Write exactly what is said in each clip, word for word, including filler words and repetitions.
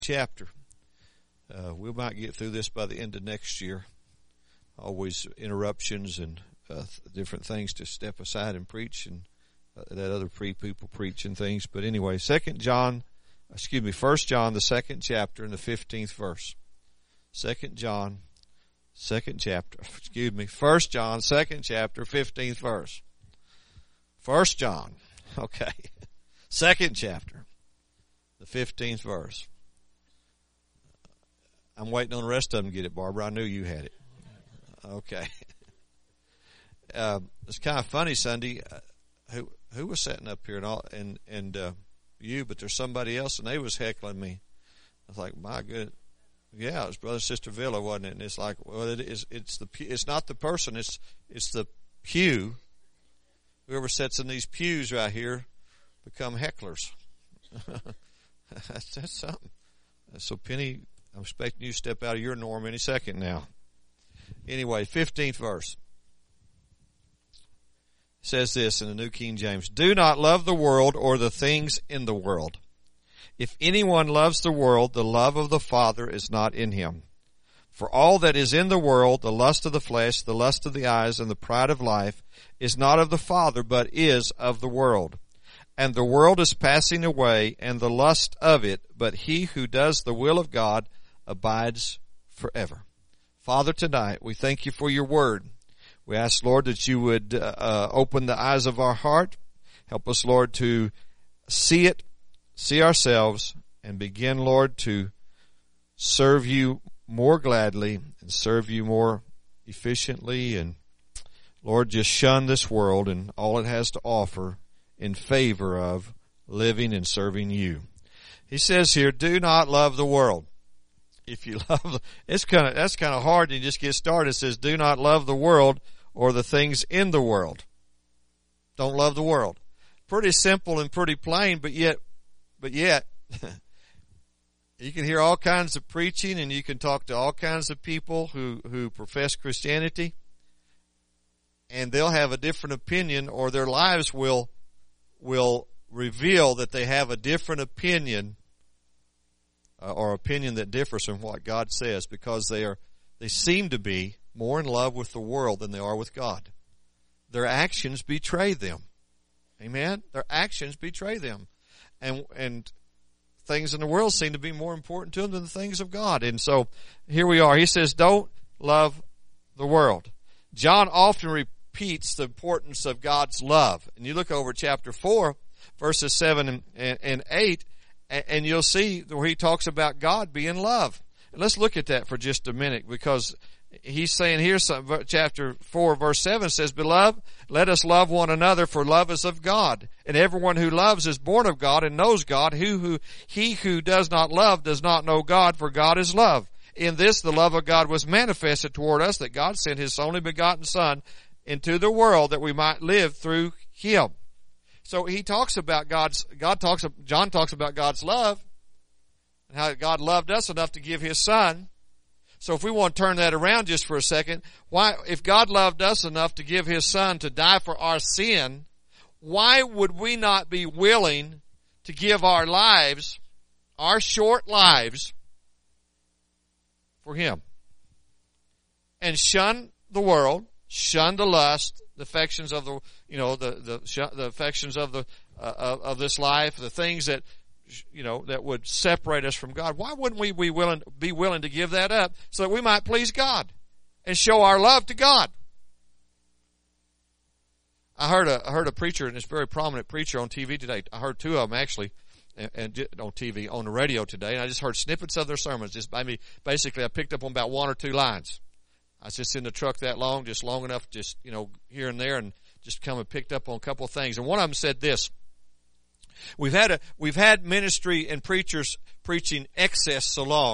chapter. Uh, we might get through this by the end of next year. Always interruptions and uh, different things to step aside and preach, and uh, that other pre people preach and things. But anyway, Second John, excuse me, First John, the second chapter and the fifteenth verse. Second John, second chapter. Excuse me, First John, second chapter, fifteenth verse. First John, okay, second chapter, the fifteenth verse. I'm waiting on the rest of them to get it, Barbara. I knew you had it. Okay. Uh, it's kind of funny, Sunday. Uh, who who was sitting up here and all, and and uh, you, but there's somebody else, and they was heckling me. I was like, my good, yeah, it was Brother and Sister Villa, wasn't it? And it's like, well, it is. It's the it's not the person. It's it's the pew. Whoever sits in these pews right here become hecklers. that's, that's something. So Penny, I'm expecting you to step out of your norm any second now. Anyway, fifteenth verse. It says this in the New King James. Do not love the world or the things in the world. If anyone loves the world, the love of the Father is not in him. For all that is in the world, the lust of the flesh, the lust of the eyes, and the pride of life, is not of the Father, but is of the world. And the world is passing away, and the lust of it, but he who does the will of God abides forever. Father, tonight, we thank you for your word. We ask, Lord, that you would uh, open the eyes of our heart. Help us, Lord, to see it, see ourselves, and begin, Lord, to serve you more gladly and serve you more efficiently. And, Lord, just shun this world and all it has to offer in favor of living and serving you. He says here, do not love the world. If you love, it's kind of, that's kind of hard to just get started. It says, do not love the world or the things in the world. Don't love the world. Pretty simple and pretty plain, but yet, but yet, you can hear all kinds of preaching and you can talk to all kinds of people who, who profess Christianity, and they'll have a different opinion, or their lives will, will reveal that they have a different opinion, uh, or opinion that differs from what God says, because they are, they seem to be more in love with the world than they are with God. Their actions betray them. Amen? Their actions betray them. And, and things in the world seem to be more important to them than the things of God. And so, here we are. He says, don't love the world. John often repeats the importance of God's love. And you look over chapter four, verses seven and, and, and eight, and, and you'll see where he talks about God being love. And let's look at that for just a minute, because he's saying here, chapter four, verse seven says, Beloved, let us love one another, for love is of God. And everyone who loves is born of God and knows God. Who, who, he who does not love does not know God, for God is love. In this the love of God was manifested toward us, that God sent his only begotten Son into the world that we might live through him. So he talks about God's, God talks, John talks about God's love, and how God loved us enough to give his Son. So if we want to turn that around just for a second, why, if God loved us enough to give his Son to die for our sin, why would we not be willing to give our lives, our short lives, for him? And shun the world, shun the lust, the affections of the, you know, the, the, the affections of the, uh, of, of this life, the things that, you know, that would separate us from God. Why wouldn't we be willing, be willing to give that up so that we might please God and show our love to God? I heard a, I heard a preacher, and this very prominent preacher on T V today. I heard two of them actually, and, and on T V, on the radio today, and I just heard snippets of their sermons. Just maybe, basically I picked up on about one or two lines. I was just in the truck that long, just long enough, just, you know, here and there, and just come and picked up on a couple of things. And one of them said this: We've had a, we've had ministry and preachers preaching excess so long.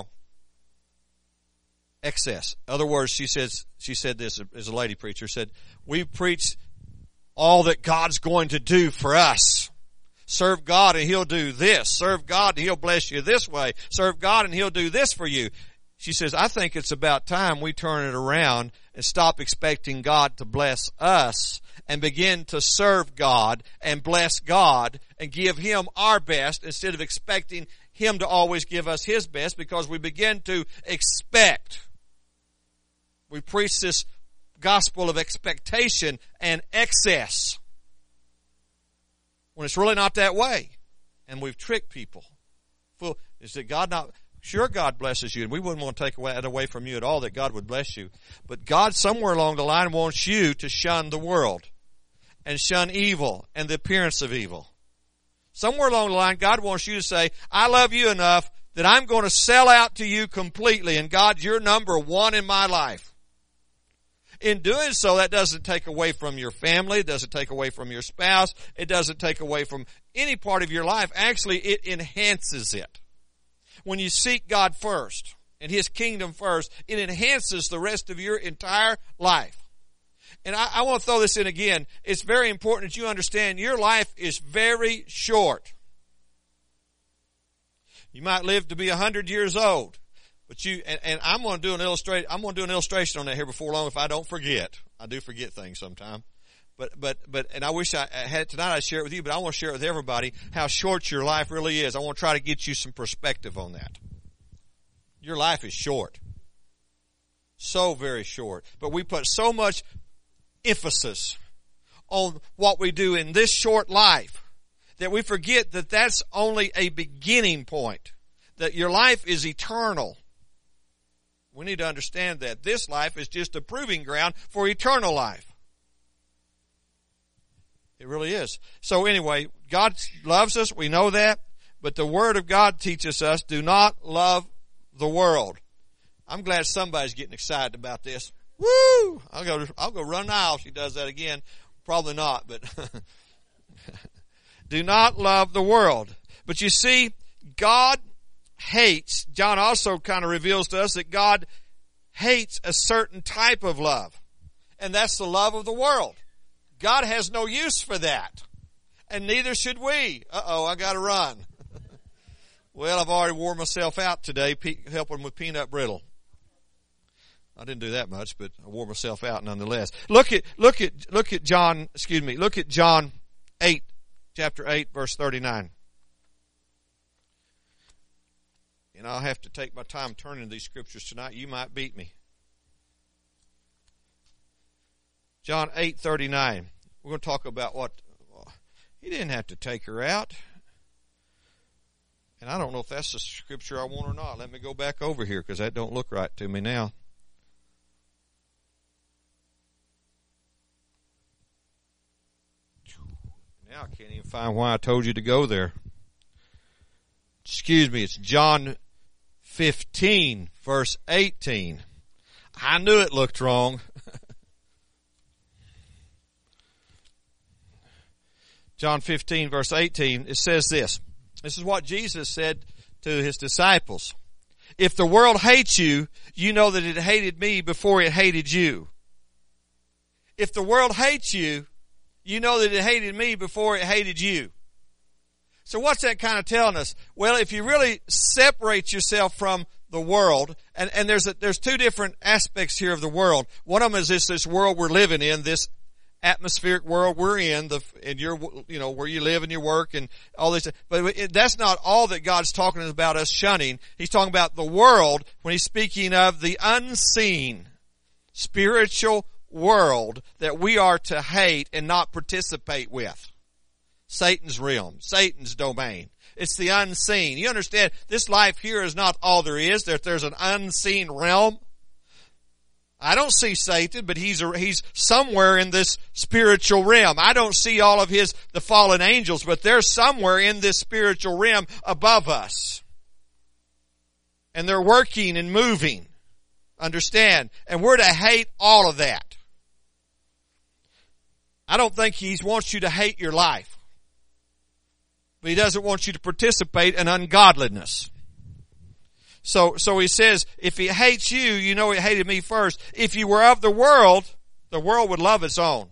Excess. In other words, she says, she said this as a lady preacher, said, we've preached all that God's going to do for us. Serve God and he'll do this. Serve God and he'll bless you this way. Serve God and he'll do this for you. She says, I think it's about time we turn it around and stop expecting God to bless us and begin to serve God and bless God and give him our best instead of expecting Him to always give us His best because we begin to expect. We preach this gospel of expectation and excess when it's really not that way. And we've tricked people. Is that God not... Sure, God blesses you, and we wouldn't want to take that away from you at all, that God would bless you. But God, somewhere along the line, wants you to shun the world and shun evil and the appearance of evil. Somewhere along the line, God wants you to say, I love you enough that I'm going to sell out to you completely, and God, you're number one in my life. In doing so, that doesn't take away from your family, it doesn't take away from your spouse, it doesn't take away from any part of your life. Actually, it enhances it. When you seek God first and His kingdom first, it enhances the rest of your entire life. And I, I want to throw this in again. It's very important that you understand your life is very short. You might live to be a hundred years old, but you and, and I'm going to do an illustrate. I'm going to do an illustration on that here before long if I don't forget. I do forget things sometimes. But, but, but, and I wish I had it tonight, I'd share it with you, but I want to share it with everybody how short your life really is. I want to try to get you some perspective on that. Your life is short. So very short. But we put so much emphasis on what we do in this short life that we forget that that's only a beginning point. That your life is eternal. We need to understand that. This life is just a proving ground for eternal life. It really is. So anyway, God loves us. We know that. But the Word of God teaches us, do not love the world. I'm glad somebody's getting excited about this. Woo! I'll go, I'll go run an aisle if she does that again. Probably not, but do not love the world. But you see, God hates, John also kind of reveals to us that God hates a certain type of love. And that's the love of the world. God has no use for that. And neither should we. Uh-oh, I gotta run. Well, I've already wore myself out today helping with peanut brittle. I didn't do that much, but I wore myself out nonetheless. Look at, look at, look at John, excuse me, look at John eight, chapter eight, verse thirty-nine. And I'll have to take my time turning these scriptures tonight. You might beat me. John eight thirty-nine. We're going to talk about what He didn't have to take her out. And I don't know if that's the scripture I want or not. Let me go back over here because that don't look right to me now. Now I can't even find why I told you to go there. Excuse me, it's John fifteen, verse eighteen. I knew it looked wrong. John fifteen, verse eighteen, it says this. This is what Jesus said to His disciples. If the world hates you, you know that it hated me before it hated you. If the world hates you, you know that it hated me before it hated you. So what's that kind of telling us? Well, if you really separate yourself from the world, and, and there's a, there's two different aspects here of the world. One of them is this, this world we're living in, this atmospheric world we're in, the, and your, you know, where you live and you work and all this. But it, that's not all that God's talking about us shunning. He's talking about the world when He's speaking of the unseen spiritual world that we are to hate and not participate with. Satan's realm, Satan's domain. It's the unseen. You understand, this life here is not all there is. There, there's an unseen realm. I don't see Satan, but he's a, he's somewhere in this spiritual realm. I don't see all of his, the fallen angels, but they're somewhere in this spiritual realm above us. And they're working and moving. Understand? And we're to hate all of that. I don't think He wants you to hate your life. But He doesn't want you to participate in ungodliness. So, so He says, if He hates you, you know He hated me first. If you were of the world, the world would love its own.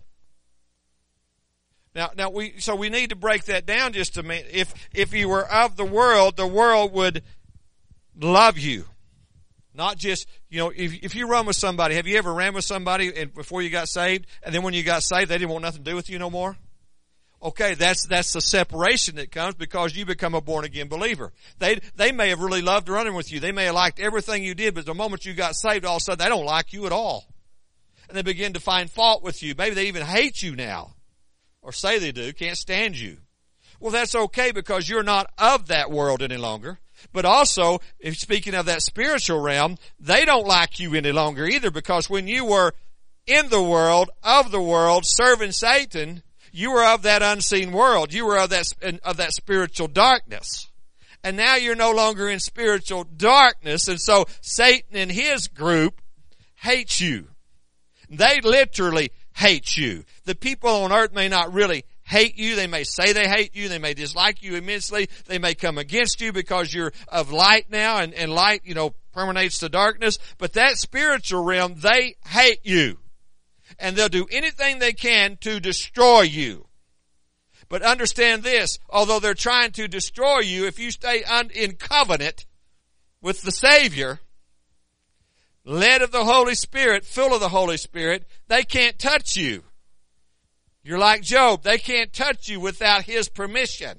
Now, now we, so we need to break that down just a minute. If, if you were of the world, the world would love you. Not just, you know, if, if you run with somebody, have you ever ran with somebody and before you got saved, and then when you got saved, they didn't want nothing to do with you no more? Okay, that's, that's the separation that comes because you become a born again believer. They, they may have really loved running with you. They may have liked everything you did, but the moment you got saved, all of a sudden they don't like you at all. And they begin to find fault with you. Maybe they even hate you now. Or say they do, can't stand you. Well, that's okay because you're not of that world any longer. But also, if speaking of that spiritual realm, they don't like you any longer either because when you were in the world, of the world, serving Satan, you were of that unseen world. You were of that, of that spiritual darkness. And now you're no longer in spiritual darkness. And so Satan and his group hates you. They literally hate you. The people on earth may not really hate you. They may say they hate you. They may dislike you immensely. They may come against you because you're of light now, and, and light, you know, permeates the darkness. But that spiritual realm, they hate you. And they'll do anything they can to destroy you. But understand this, although they're trying to destroy you, if you stay un- in covenant with the Savior, led of the Holy Spirit, full of the Holy Spirit, they can't touch you. You're like Job. They can't touch you without his permission.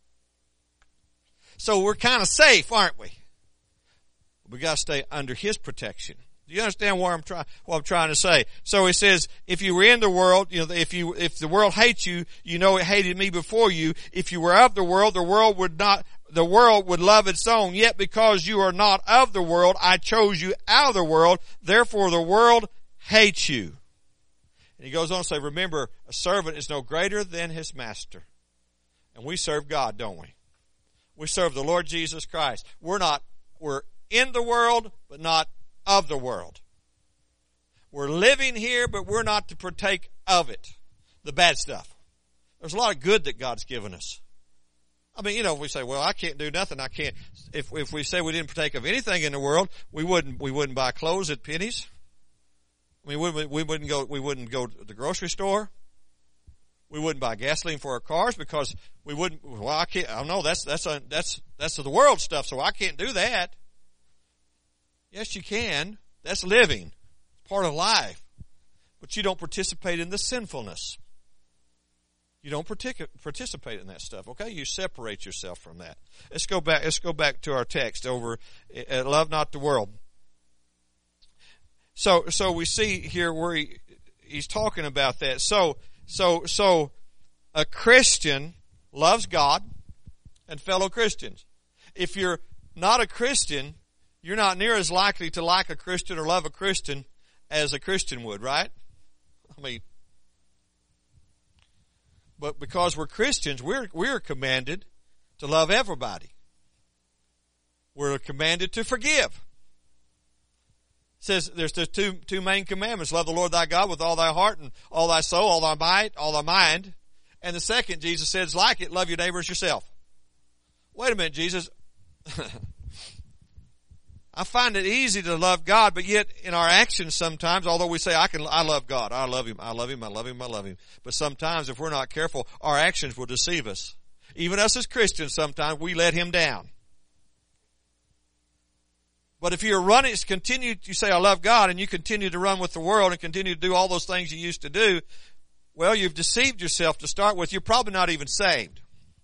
So we're kind of safe, aren't we? We got to stay under his protection. Do you understand what I'm trying, what I'm trying to say? So he says, if you were in the world, you know, if you, if the world hates you, you know it hated me before you. If you were of the world, the world would not, the world would love its own. Yet because you are not of the world, I chose you out of the world. Therefore the world hates you. And he goes on to say, remember, a servant is no greater than his master. And we serve God, don't we? We serve the Lord Jesus Christ. We're not, we're in the world, but not of the world. We're living here, but we're not to partake of it. The bad stuff. There's a lot of good that God's given us. I mean, you know, if we say, well, I can't do nothing, I can't. If, if we say we didn't partake of anything in the world, we wouldn't, we wouldn't buy clothes at pennies. I mean, we, we wouldn't go, we wouldn't go to the grocery store. We wouldn't buy gasoline for our cars because we wouldn't, well, I can't, I don't know, that's, that's, a, that's, that's the world stuff, so I can't do that. Yes, you can. That's living. It's part of life. But you don't participate in the sinfulness. You don't partic- participate in that stuff, okay? You separate yourself from that. Let's go back, let's go back to our text over, uh, love not the world. So, so we see here where he, he's talking about that. So, so, so, a Christian loves God and fellow Christians. If you're not a Christian, you're not near as likely to like a Christian or love a Christian as a Christian would, right? I mean, but because we're Christians, we're, we're commanded to love everybody. We're commanded to forgive. It says there's the two, two main commandments. Love the Lord thy God with all thy heart and all thy soul, all thy might, all thy mind. And the second, Jesus says, like it, love your neighbor as yourself. Wait a minute, Jesus. I find it easy to love God, but yet in our actions sometimes, although we say, I can, I love God, I love Him, I love Him, I love Him, I love Him. But sometimes if we're not careful, our actions will deceive us. Even us as Christians, sometimes we let Him down. But if you're running, continue, you say, I love God, and you continue to run with the world and continue to do all those things you used to do, well, you've deceived yourself to start with. You're probably not even saved.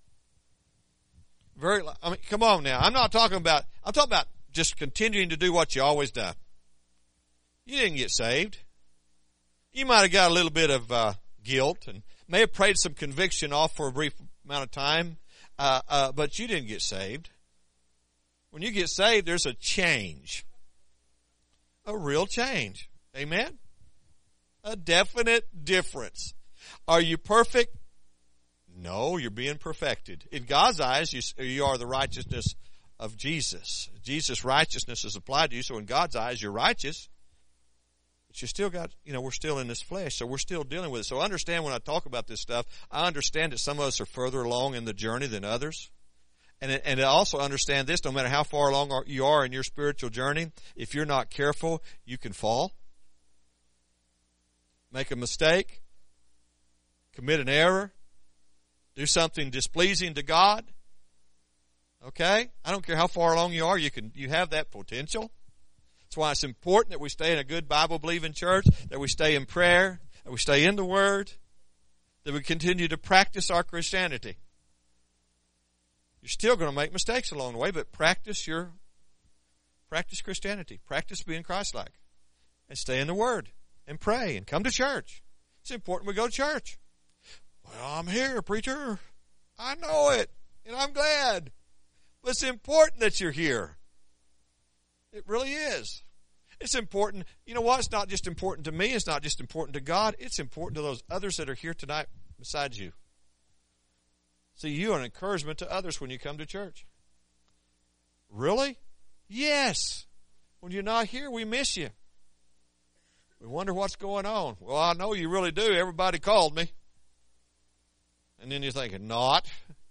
Very, I mean, come on now. I'm not talking about, I'm talking about just continuing to do what you always done. You didn't get saved. You might have got a little bit of uh, guilt and may have prayed some conviction off for a brief amount of time, uh, uh, but you didn't get saved. When you get saved, there's a change. A real change. Amen? A definite difference. Are you perfect? No, you're being perfected. In God's eyes, you, you are the righteousness of Jesus. Jesus' righteousness is applied to you, so in God's eyes, you're righteous. But you still got, you know, we're still in this flesh, so we're still dealing with it. So understand when I talk about this stuff, I understand that some of us are further along in the journey than others. And, and I also understand this, no matter how far along you are in your spiritual journey, if you're not careful, you can fall, make a mistake, commit an error, do something displeasing to God. Okay? I don't care how far along you are, you can, you have that potential. That's why it's important that we stay in a good Bible-believing church, that we stay in prayer, that we stay in the Word, that we continue to practice our Christianity. You're still going to make mistakes along the way, but practice your, practice Christianity. Practice being Christ-like. And stay in the Word. And pray. And come to church. It's important we go to church. Well, I'm here, preacher. I know it. And I'm glad. But it's important that you're here. It really is. It's important. You know what? It's not just important to me. It's not just important to God. It's important to those others that are here tonight besides you. See, you are an encouragement to others when you come to church. Really? Yes. When you're not here, we miss you. We wonder what's going on. Well, I know you really do. Everybody called me. And then you're thinking, not.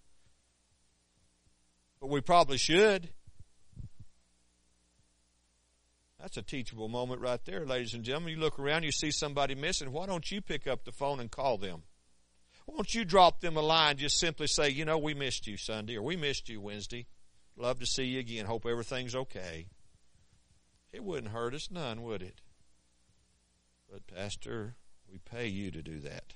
But we probably should. That's a teachable moment right there, ladies and gentlemen. You look around, you see somebody missing. Why don't you pick up the phone and call them? Why don't you drop them a line, just simply say, you know, we missed you Sunday, or we missed you Wednesday. Love to see you again. Hope everything's okay. It wouldn't hurt us none, would it? But, Pastor, we pay you to do that.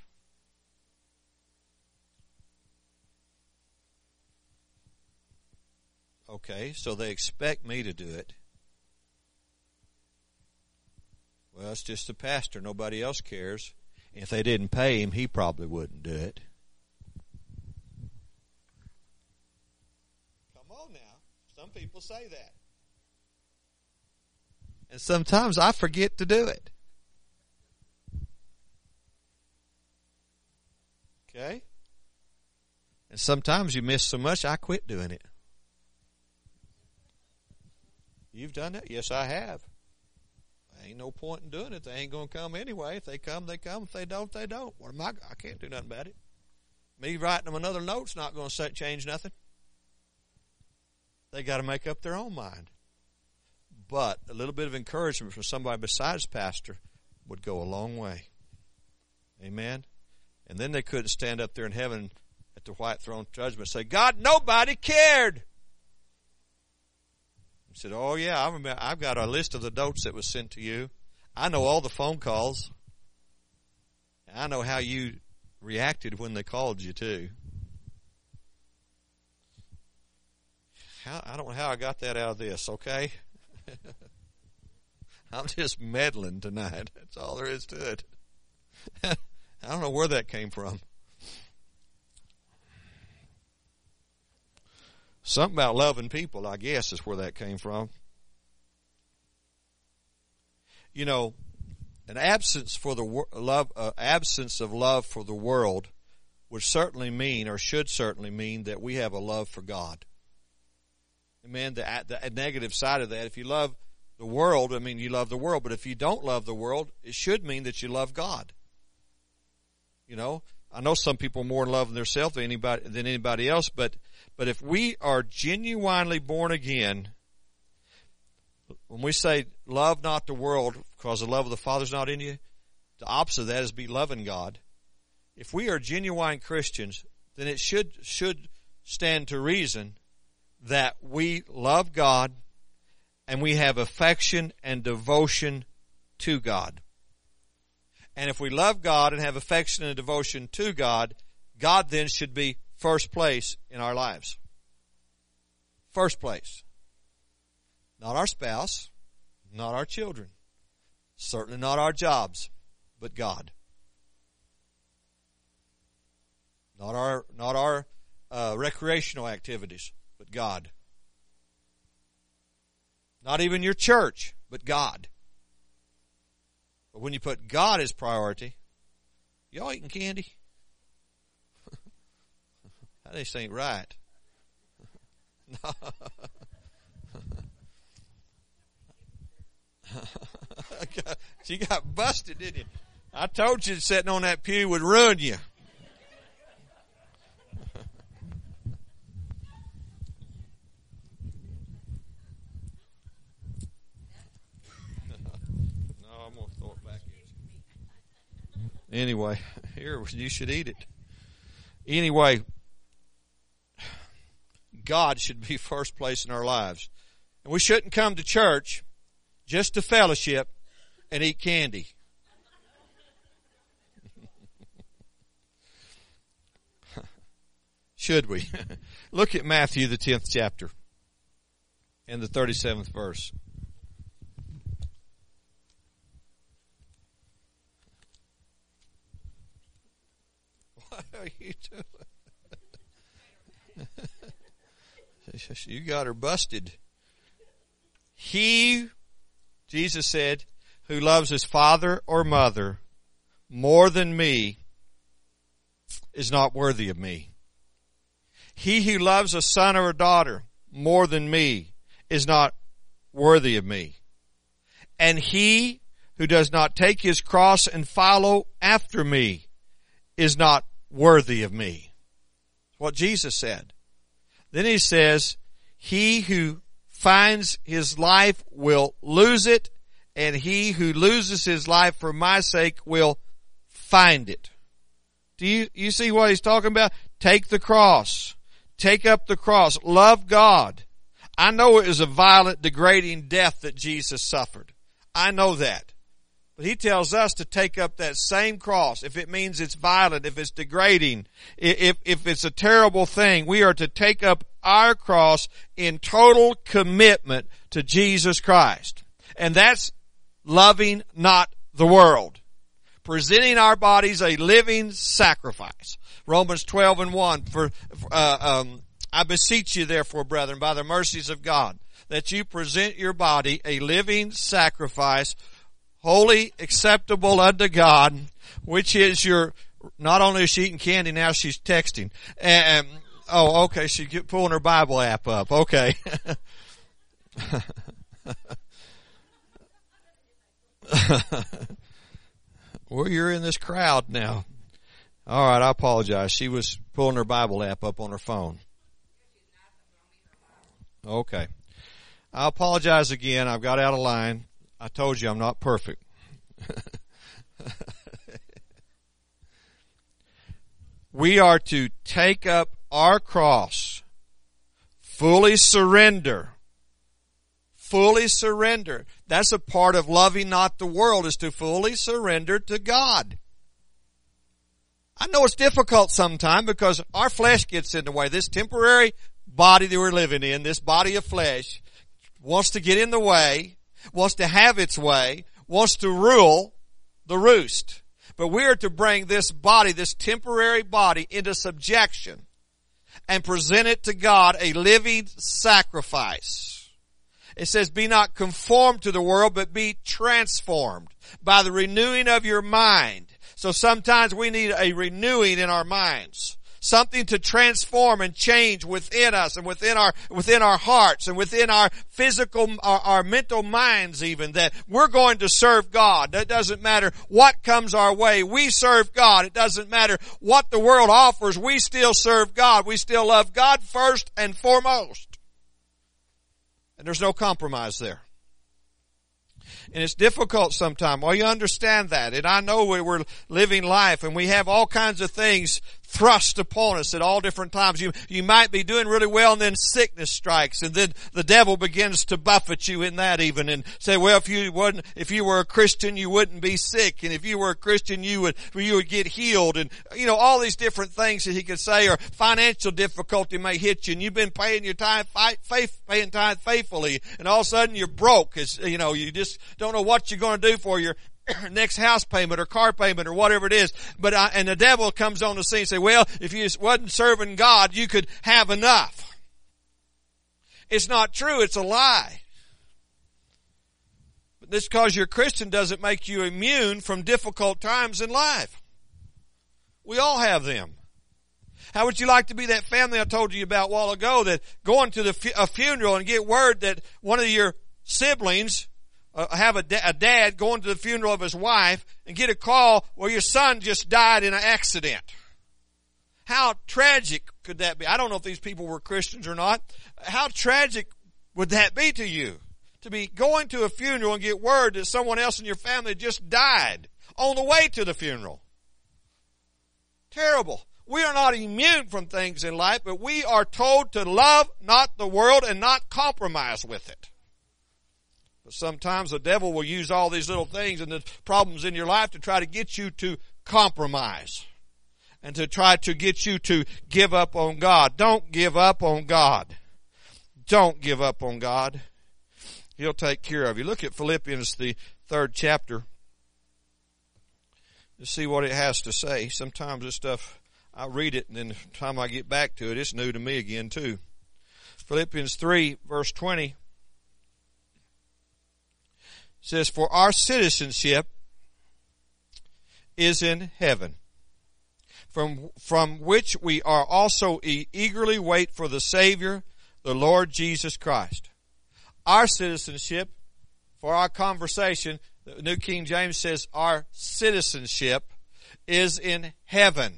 Okay, so they expect me to do it. Well, it's just the pastor. Nobody else cares. If they didn't pay him, he probably wouldn't do it. Come on now. Some people say that. And sometimes I forget to do it. Okay? And sometimes you miss so much, I quit doing it. You've done that? Yes, I have. Ain't no point in doing it. They ain't going to come anyway. If they come, they come. If they don't, they don't. What am I? I can't do nothing about it. Me writing them another note's not going to change nothing. They got to make up their own mind. But a little bit of encouragement from somebody besides pastor would go a long way. Amen? And then they couldn't stand up there in heaven at the white throne judgment and say, God, nobody cared. He said, oh, yeah, I remember, I've got a list of the notes that was sent to you. I know all the phone calls. I know how you reacted when they called you, too. How, I don't know how I got that out of this, okay? I'm just meddling tonight. That's all there is to it. I don't know where that came from. Something about loving people, I guess, is where that came from. You know, an absence for the wor- love, uh, absence of love for the world would certainly mean, or should certainly mean, that we have a love for God. Amen. The, the negative side of that, if you love the world, I mean, you love the world. But if you don't love the world, it should mean that you love God. You know, I know some people are more in love with themselves than anybody than anybody else, but but if we are genuinely born again, when we say love not the world because the love of the Father's not in you, the opposite of that is be loving God. If we are genuine Christians, then it should should stand to reason that we love God and we have affection and devotion to God. And if we love God and have affection and devotion to God, God then should be first place in our lives. First place. Not our spouse, not our children, certainly not our jobs, but God. Not our, not our uh, recreational activities, but God. Not even your church, but God. But when you put God as priority, y'all eating candy? That just ain't right. No. You got busted, didn't you? I told you sitting on that pew would ruin you. Anyway, here, you should eat it. Anyway, God should be first place in our lives. And we shouldn't come to church just to fellowship and eat candy. Should we? Look at Matthew, the tenth chapter, and the thirty-seventh verse. What are you doing? You got her busted. He, Jesus said, who loves his father or mother more than me is not worthy of me. He who loves a son or a daughter more than me is not worthy of me. And he who does not take his cross and follow after me is not worthy of me. That's what Jesus said. Then he says, he who finds his life will lose it, and he who loses his life for my sake will find it. Do you, you see what he's talking about? Take the cross. Take up the cross. Love God. I know it was a violent, degrading death that Jesus suffered. I know that. But he tells us to take up that same cross. If it means it's violent, if it's degrading, if, if it's a terrible thing, we are to take up our cross in total commitment to Jesus Christ. And that's loving not the world. Presenting our bodies a living sacrifice. Romans twelve and one, for, uh, um, I beseech you therefore, brethren, by the mercies of God, that you present your body a living sacrifice, holy, acceptable unto God, which is your, not only is she eating candy, now she's texting. And, oh, okay, she's pulling her Bible app up. Okay. Well, you're in this crowd now. All right, I apologize. She was pulling her Bible app up on her phone. Okay. I apologize again. I've got out of line. I told you I'm not perfect. We are to take up our cross, fully surrender. Fully surrender. That's a part of loving not the world, is to fully surrender to God. I know it's difficult sometimes because our flesh gets in the way. This temporary body that we're living in, this body of flesh, wants to get in the way, wants to have its way, wants to rule the roost. But we are to bring this body, this temporary body, into subjection and present it to God, a living sacrifice. It says, be not conformed to the world, but be transformed by the renewing of your mind. So sometimes we need a renewing in our minds. Something to transform and change within us and within our, within our hearts and within our physical, our, our mental minds even, that we're going to serve God. That doesn't matter what comes our way. We serve God. It doesn't matter what the world offers. We still serve God. We still love God first and foremost. And there's no compromise there. And it's difficult sometimes. Well, you understand that. And I know we're living life and we have all kinds of things thrust upon us at all different times. You, you might be doing really well and then sickness strikes and then the devil begins to buffet you in that even and say, well, if you wouldn't, if you were a Christian, you wouldn't be sick. And if you were a Christian, you would, you would get healed. And, you know, all these different things that he could say, or financial difficulty may hit you and you've been paying your tithe, faith, paying tithe faithfully. And all of a sudden you're broke. It's, you know, you just don't know what you're going to do for your next house payment or car payment or whatever it is. But I, and the devil comes on the scene and say, well, if you wasn't serving God, you could have enough. It's not true. It's a lie. But this because you're a Christian doesn't make you immune from difficult times in life. We all have them. How would you like to be that family I told you about a while ago that going to the fu- a funeral and get word that one of your siblings Uh, have a, da- a dad going to the funeral of his wife and get a call where your son just died in an accident? How tragic could that be? I don't know if these people were Christians or not. How tragic would that be to you? To be going to a funeral and get word that someone else in your family just died on the way to the funeral. Terrible. We are not immune from things in life, but we are told to love not the world and not compromise with it. Sometimes the devil will use all these little things and the problems in your life to try to get you to compromise. and to try to get you to give up on God. Don't give up on God. Don't give up on God. He'll take care of you. Look at Philippians, the third chapter, to see what it has to say. Sometimes this stuff, I read it, and then the time I get back to it, it's new to me again too. Philippians three, verse twenty, says, "For our citizenship is in heaven, from, from which we are also e- eagerly wait for the Savior, the Lord Jesus Christ." Our citizenship, for our conversation, the New King James says our citizenship is in heaven.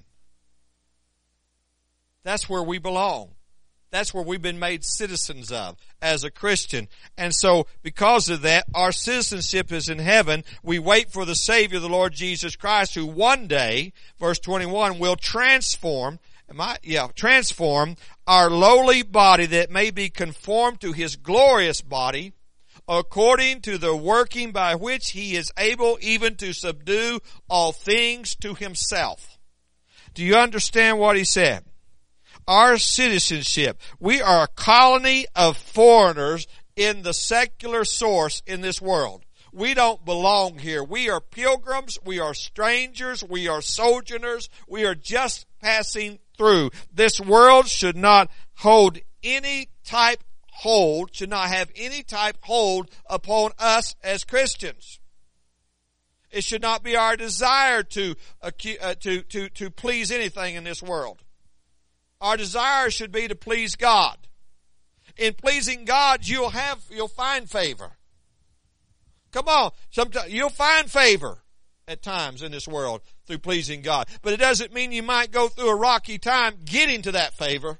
That's where we belong. That's where we've been made citizens of as a Christian. And so because of that, our citizenship is in heaven. We wait for the Savior, the Lord Jesus Christ, who one day, verse twenty-one, will transform, am I, yeah, transform our lowly body that may be conformed to His glorious body, according to the working by which He is able even to subdue all things to Himself. Do you understand what he said? Our citizenship. We are a colony of foreigners in the secular source in this world. We don't belong here. We are pilgrims. We are strangers. We are sojourners. We are just passing through. This world should not hold any type hold, should not have any type hold upon us as Christians. It should not be our desire to, uh, to, to, to please anything in this world. Our desire should be to please God. In pleasing God, you'll have, you'll find favor. Come on. Sometimes you'll find favor at times in this world through pleasing God. But it doesn't mean you might go through a rocky time getting to that favor.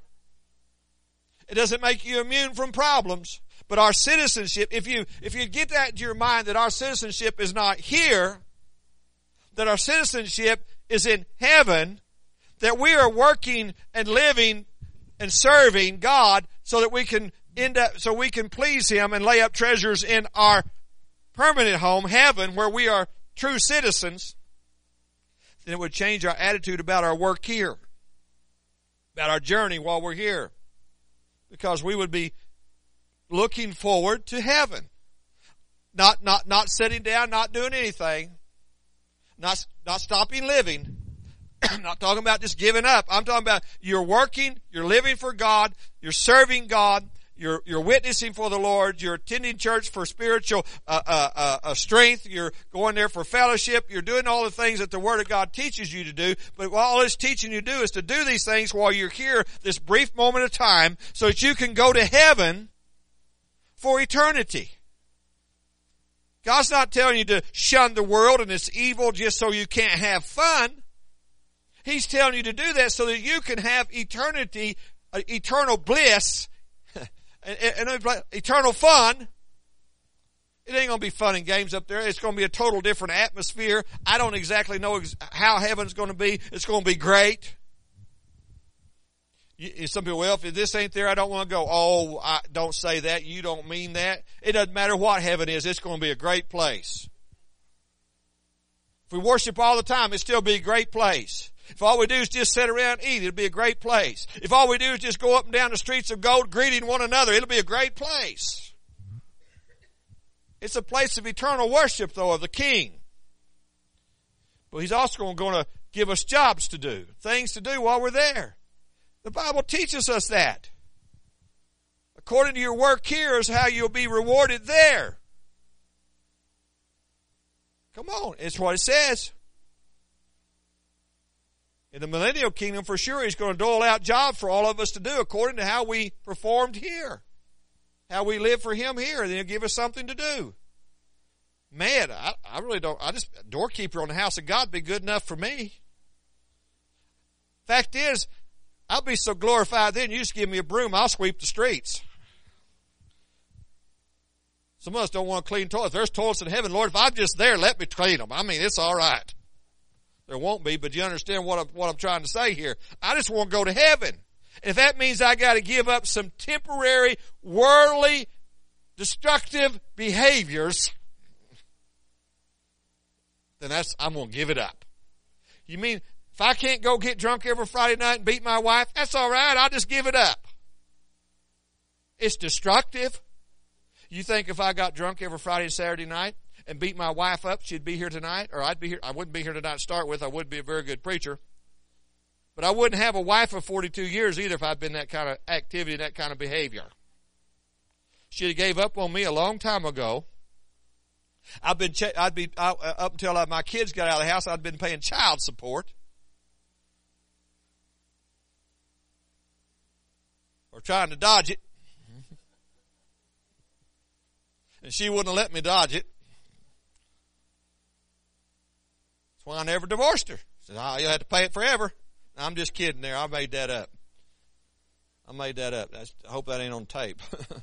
It doesn't make you immune from problems. But our citizenship, if you, if you get that into your mind that our citizenship is not here, that our citizenship is in heaven, that we are working and living and serving God so that we can end up, so we can please Him and lay up treasures in our permanent home, heaven, where we are true citizens, then it would change our attitude about our work here, about our journey while we're here, because we would be looking forward to heaven. Not, not, not sitting down, not doing anything, not, not stopping living. I'm not talking about just giving up. I'm talking about you're working, you're living for God, you're serving God, you're, you're witnessing for the Lord, you're attending church for spiritual uh, uh, uh, strength, you're going there for fellowship, you're doing all the things that the Word of God teaches you to do, but all it's teaching you to do is to do these things while you're here, this brief moment of time, so that you can go to heaven for eternity. God's not telling you to shun the world and its evil just so you can't have fun. He's telling you to do that so that you can have eternity, uh, eternal bliss, and, and, and eternal fun. It ain't going to be fun and games up there. It's going to be a total different atmosphere. I don't exactly know ex- how heaven's going to be. It's going to be great. You, some people, well, if this ain't there, I don't want to go. Oh, I, don't say that. You don't mean that. It doesn't matter what heaven is. It's going to be a great place. If we worship all the time, it'll still be a great place. If all we do is just sit around and eat, it'll be a great place. If all we do is just go up and down the streets of gold greeting one another, it'll be a great place. It's a place of eternal worship, though, of the King. But He's also going to give us jobs to do, things to do while we're there. The Bible teaches us that. According to your work here is how you'll be rewarded there. Come on, it's what it says. In the millennial kingdom, for sure, He's going to dole out jobs for all of us to do according to how we performed here. How we live for Him here. And then He'll give us something to do. Man, I, I really don't, I just, doorkeeper on the house of God would be good enough for me. Fact is, I'll be so glorified then, you just give me a broom, I'll sweep the streets. Some of us don't want to clean toilets. There's toilets in heaven. Lord, if I'm just there, let me clean them. I mean, it's all right. There won't be, but you understand what I'm, what I'm trying to say here. I just want to go to heaven. And if that means I got to give up some temporary, worldly, destructive behaviors, then that's, I'm going to give it up. You mean, If I can't go get drunk every Friday night and beat my wife, that's all right. I'll just give it up. It's destructive. You think if I got drunk every Friday and Saturday night and beat my wife up, she'd be here tonight? Or I'd be here. I wouldn't be here tonight to start with. I wouldn't be a very good preacher. But I wouldn't have a wife for forty-two years either if I'd been that kind of activity, that kind of behavior. She'd have gave up on me a long time ago. I've been, I'd be, I, up until my kids got out of the house, I'd been paying child support. Or trying to dodge it. And she wouldn't have let me dodge it. That's why I never divorced her. She said, oh, you'll have to pay it forever. I'm just kidding there. I made that up. I made that up. That's, I hope that ain't on tape.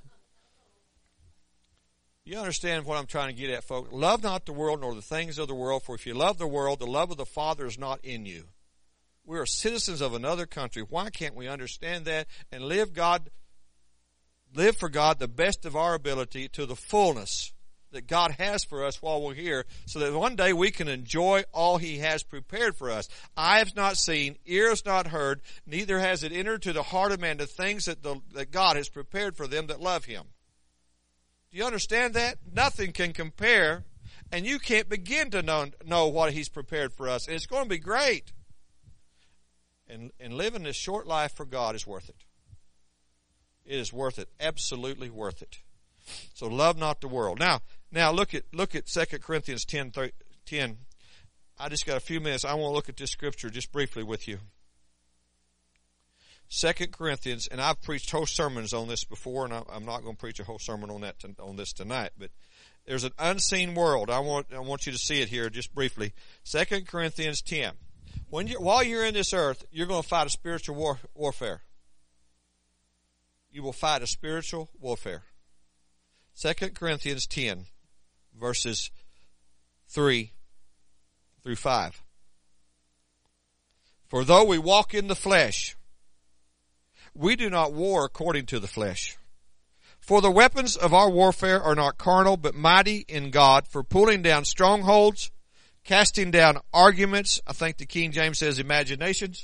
You understand what I'm trying to get at, folks? Love not the world nor the things of the world, for if you love the world, the love of the Father is not in you. We are citizens of another country. Why can't we understand that and live God, live for God the best of our ability to the fullness that God has for us while we're here, so that one day we can enjoy all He has prepared for us. Eye has not seen, ear has not heard, neither has it entered to the heart of man the things that, the, that God has prepared for them that love Him. Do you understand that? Nothing can compare, and you can't begin to know, know what He's prepared for us. And it's going to be great. And, and living this short life for God is worth it. It is worth it. Absolutely worth it. So love not the world. Now, now look at look at Second Corinthians ten, ten. I just got a few minutes. I want to look at this scripture just briefly with you. Second Corinthians, and I've preached whole sermons on this before, and I'm not going to preach a whole sermon on that on this tonight. But there's an unseen world. I want I want you to see it here just briefly. Second Corinthians ten. When you while you're in this earth, you're going to fight a spiritual war, warfare. You will fight a spiritual warfare. Second Corinthians ten, verses three through five. For though we walk in the flesh, we do not war according to the flesh. For the weapons of our warfare are not carnal, but mighty in God for pulling down strongholds, casting down arguments. I think the King James says imaginations.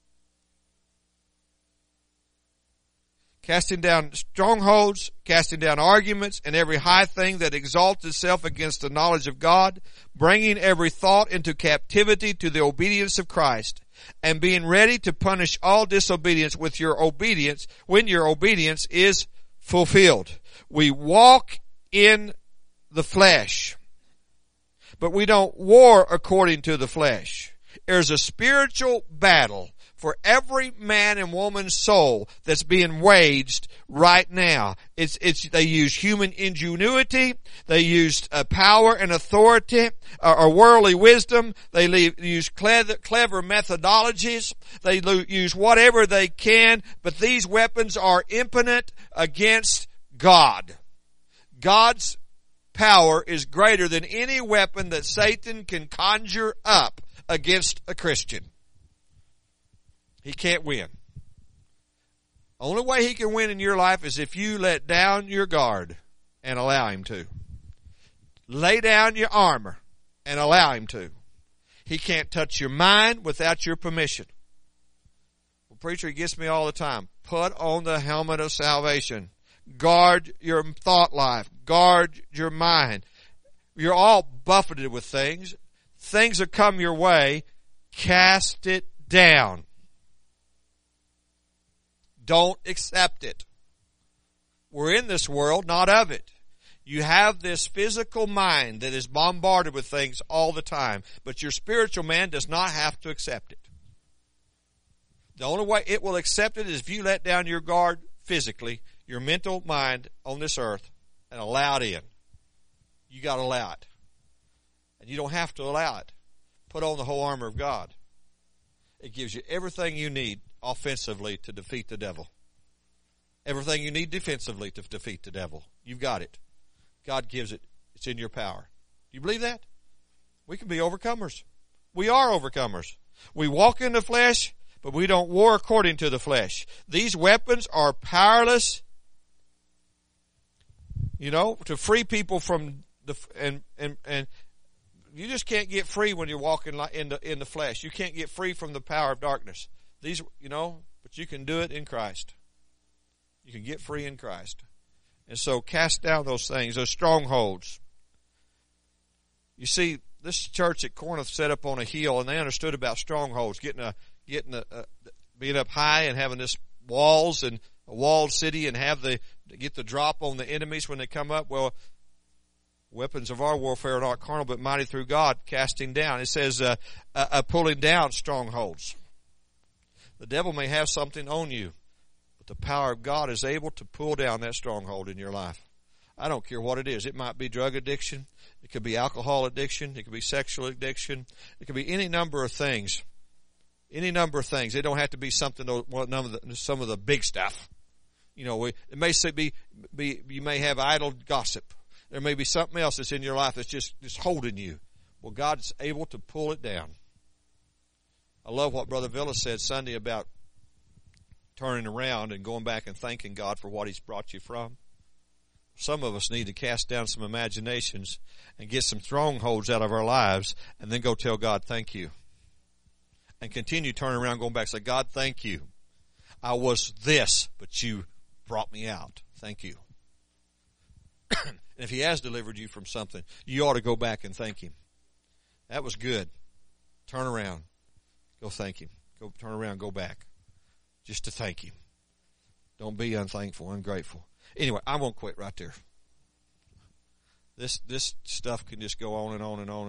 Casting down strongholds, casting down arguments, and every high thing that exalts itself against the knowledge of God, bringing every thought into captivity to the obedience of Christ, and being ready to punish all disobedience with your obedience when your obedience is fulfilled. We walk in the flesh, but we don't war according to the flesh. There's a spiritual battle for every man and woman's soul that's being waged right now. It's, it's, they use human ingenuity. They use uh, power and authority, uh, or worldly wisdom. They leave, use clever, clever methodologies. They lo- use whatever they can, but these weapons are impotent against God. God's power is greater than any weapon that Satan can conjure up against a Christian. He can't win. Only way he can win in your life is if you let down your guard and allow him to. Lay down your armor and allow him to. He can't touch your mind without your permission. Well, preacher, he gets me all the time. Put on the helmet of salvation. Guard your thought life. Guard your mind. You're all buffeted with things. Things that come your way. Cast it down. Don't accept it. We're in this world, not of it. You have this physical mind that is bombarded with things all the time, but your spiritual man does not have to accept it. The only way it will accept it is if you let down your guard physically, your mental mind on this earth, and allow it in. You got to allow it. And you don't have to allow it. Put on the whole armor of God. It gives you everything you need offensively to defeat the devil. Everything you need defensively to defeat the devil. You've got it. God gives it. It's in your power. Do you believe that? We can be overcomers. We are overcomers. We walk in the flesh, but we don't war according to the flesh. These weapons are powerless, you know, to free people from the, and, and, and you just can't get free when you're walking in the, in the flesh. You can't get free from the power of darkness. These, you know, but you can do it in Christ. You can get free in Christ. And so cast down those things, those strongholds. You see, this church at Corinth set up on a hill, and they understood about strongholds, getting a, getting a, a being up high and having this walls and a walled city, and have the get the drop on the enemies when they come up. Well, weapons of our warfare are not carnal, but mighty through God, casting down. It says uh, uh, uh, pulling down strongholds. The devil may have something on you, but the power of God is able to pull down that stronghold in your life. I don't care what it is. It might be drug addiction. It could be alcohol addiction. It could be sexual addiction. It could be any number of things. Any number of things. It don't have to be something, well, none of the, some of the big stuff. You know, we, it may be, be, you may have idle gossip. There may be something else that's in your life that's just, just holding you. Well, God's able to pull it down. I love what Brother Villa said Sunday about turning around and going back and thanking God for what He's brought you from. Some of us need to cast down some imaginations and get some strongholds out of our lives, and then go tell God, thank you. And continue turning around, going back and say, God, thank you. I was this, but you brought me out. Thank you. And if He has delivered you from something, you ought to go back and thank Him. That was good. Turn around. Go thank Him. Go turn around, go back. Just to thank Him. Don't be unthankful, ungrateful. Anyway, I won't quit right there. This this stuff can just go on and on and on.